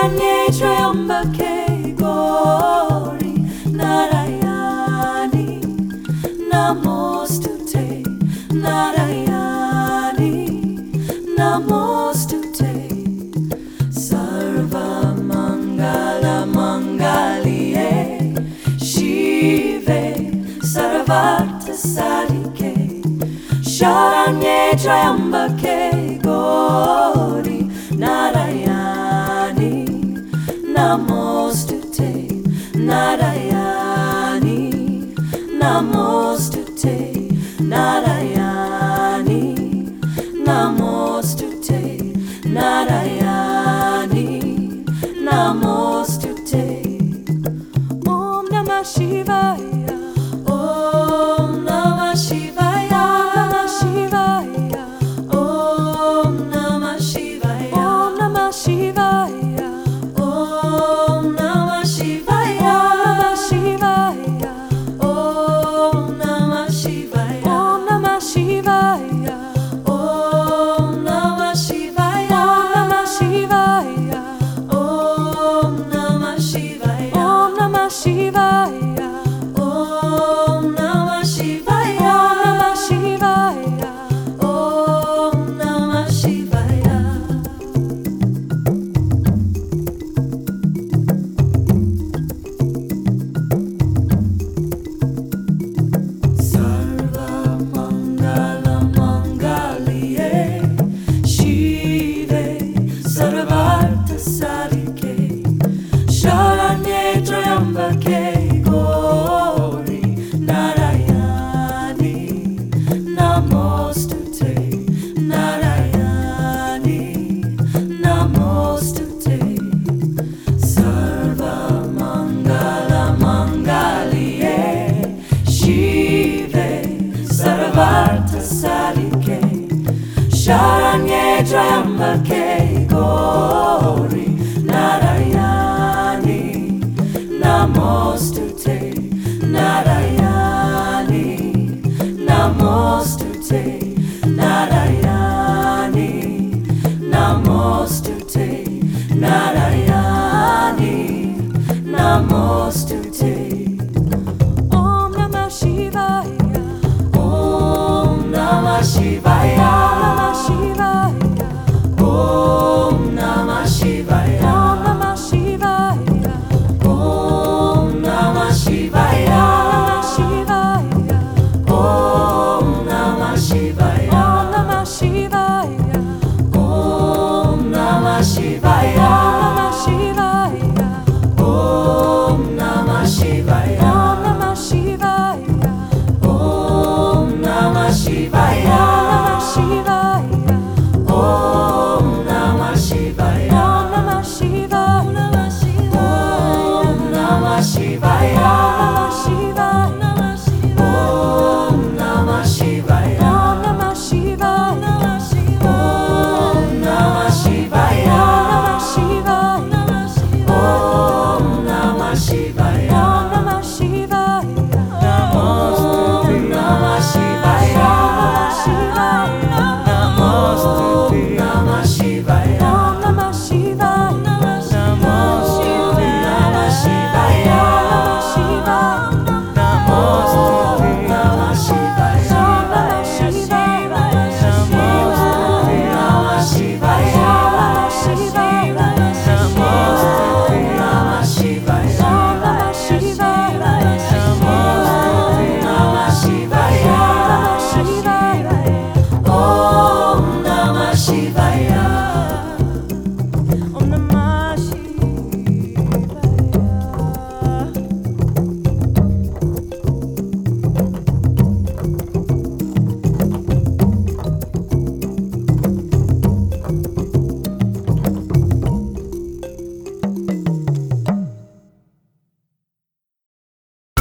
Sharanye Triambake Gauri Narayani Namostute Narayani Namostute Sarva Mangala Mangalie Shive Sarvartha Sadike Sharanye Triambake Gauri Narayani Namostute Narayani Namostute Narayani Namostute Narayani Namostute Om Namah Shivaya Om Namah Shivaya Om Namah Shivaya Om Namah Shivaya Om Namah Shivaya Om Namah Shivaya Om Namah Shivaya Om Namah Shivaya Om Namah Shivaya Om Namah Shivaya Om Namah Shivaya Om Namah Shivaya Sarva Mangala Mangalie Shive Sarvartha Sadike Sharanye Triambake Gauri Narayani Namostute Narayani Namostute Sarva Mangala Mangalie Shive Sarvartha Sadike Sharanye Triambake Gauri Narayani Namostute Narayani Namostute Narayani Namostute Narayani Namostute